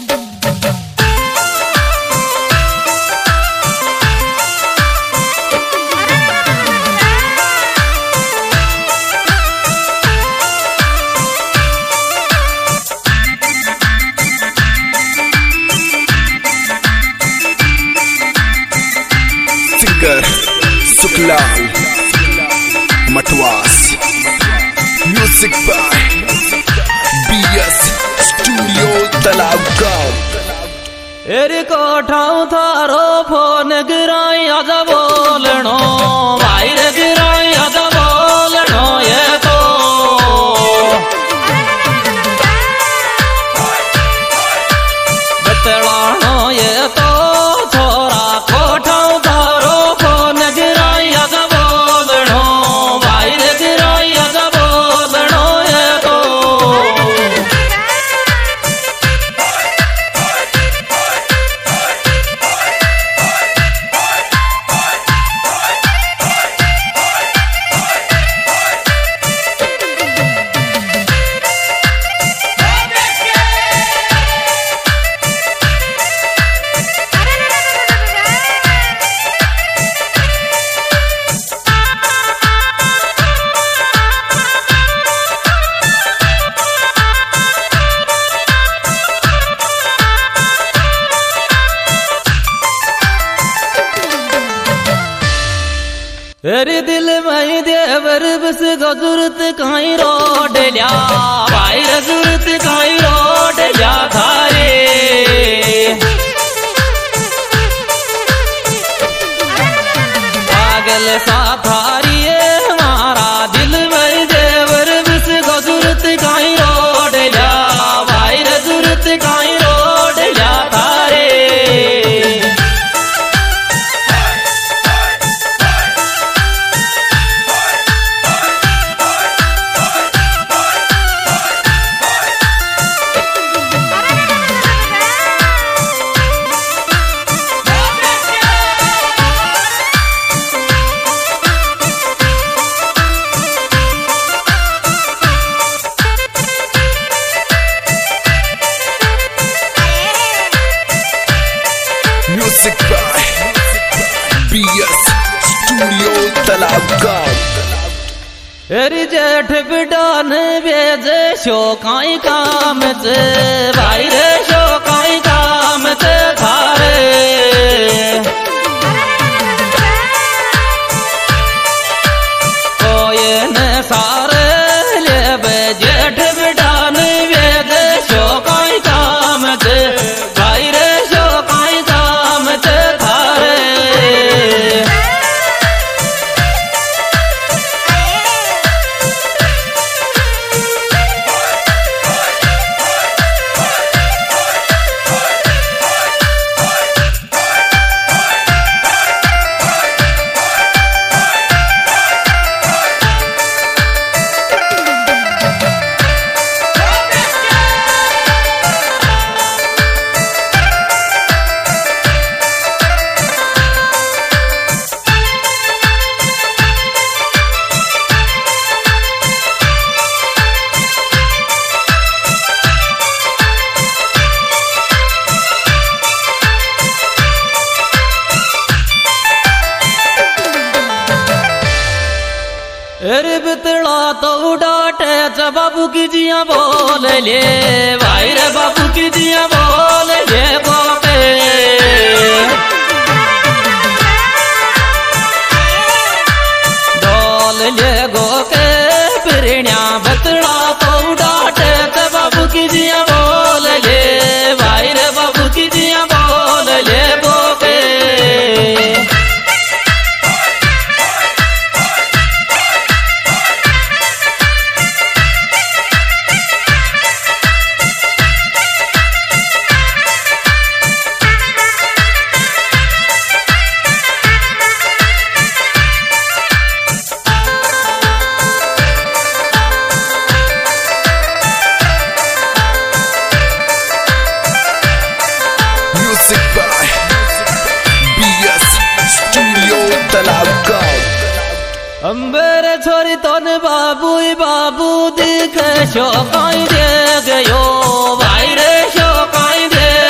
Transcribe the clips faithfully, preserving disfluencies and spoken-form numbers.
Sukhlal Matwas music by B S तालाब गांव। एरी कोठाऊ थारो फोन गिराई आजा बोलनो भाई रे गिराई आजा बोलनो ये तो बतलानो ये तो छोरा कोठाऊ थारो फोन गिराई आजा बोलनो भाई रे गिराई आजा बोलनो ये तो तेरे दिल में देवर बस गजुरत काई रोड लिया भाई गजुरत काई रोड लिया थारे पागल सा थारी हमारा दिल में देवर बस गजुरत काई रोड लिया भाई गजुरत काई रोड लिया थारे म्यूजिक बाय बीएस स्टूडियो तालाब गांव। एरी जेठ बिडान बेजे शोकाई काम से भाई रे शोकाई काम से थारे कोई न सारे ले बे जेठ बिडान बेजे शोकाई काम से भाई रे शोकाई काम से थारे अरे बितड़ा तो डाटे च बाबू की जिया बोल ले भाई रे बाबू की जिया बोल ले गोपे डोल ले गोके पिरण्या बितड़ा तो डाटे च बाबू की जिया बोल ले भाई रे बाबू की जिया बोल ले गोपे म्यूजिक बाय बीएस स्टूडियो तालाब गांव। अंबर छोरी तन बाबू बाबू दिख शोकाई दे गयो भाई रे शोकाई दे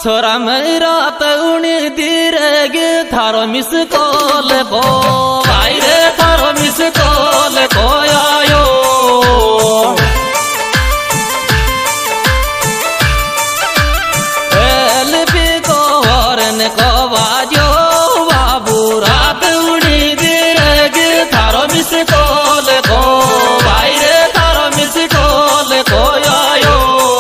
छोरा मेरी रात उनी दिरेगी थारो मिस कॉल को भाई रे थारो मिस कॉल को आयो एलपी को हॉर्न को बाजो बाबू रात उनी दिरेगी थारो मिस कॉल को भाई रे थारो मिस कॉल को आयो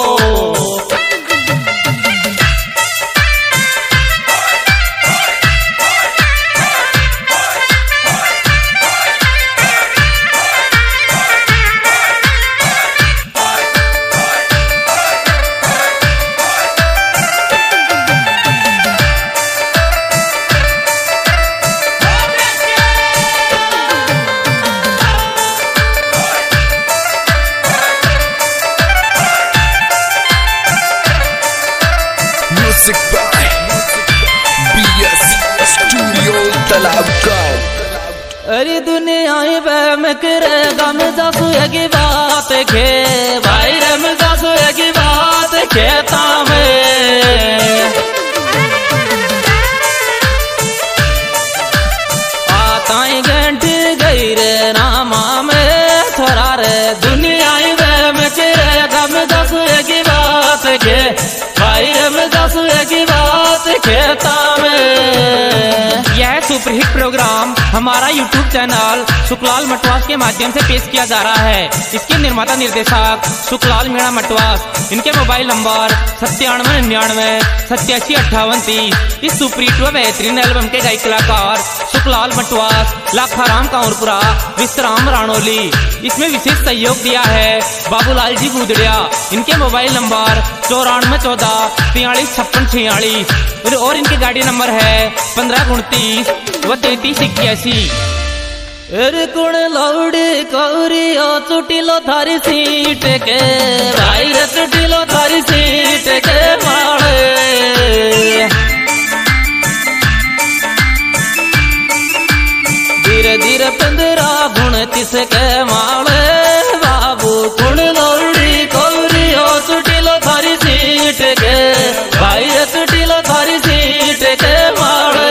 Music by B S Studio Talabgaon. अरे दुनिया में करे गम दसु की बात के भाई रम दसु की बात खेता में आताई घंटी गई रे रामा में थोड़ा रे दुनिया में करे गम दसु की बात के भाई रम दसु की बात खेता में। यह सुपरहिट प्रोग्राम हमारा यूट्यूब चैनल सुखलाल मटवास के माध्यम से पेश किया जा रहा है। इसके निर्माता निर्देशक सुखलाल मीणा मटवास। इनके मोबाइल नंबर सत्तानवे निन्यानवे सत्यासी अट्ठावन तीस। इस सुपरहिट व बेहतरीन एल्बम के गायक कलाकार सुखलाल मटवास, लाखाराम कांवरपुरा, विश्राम राणोली। इसमें विशेष सहयोग दिया है बाबूलाल जी गुदड़िया। इनके मोबाइल नंबर चौरानवे चौदह तियालीस छप्पन छियालीस और इनके गाड़ी नंबर है पंद्रह उनतीस व तैतीस इक्यासी। अरे कुण लौड़ी कौरी ओ चुटिलो थारी सीट के भाई रे चुटिलो थारी सीट के माड़े धीरे धीरे पंद्रह उनतीस के माड़े बाबू कुण लौड़ी कौरी ओ चुटिलो थारी सीट के भाई रे चुटिलो थारी सीट के माड़े।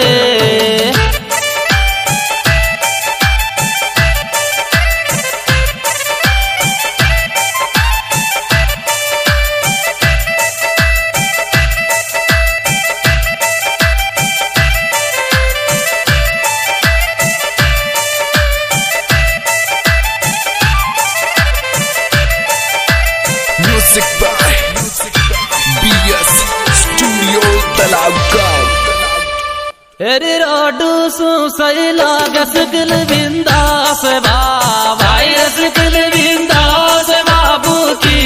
Music by B S Studio Talabgaon. अरे रोडू सु सही लागे सकल बिंदास बा भाई सकल बिंदास बाबू की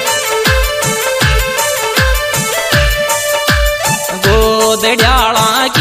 गोद डाला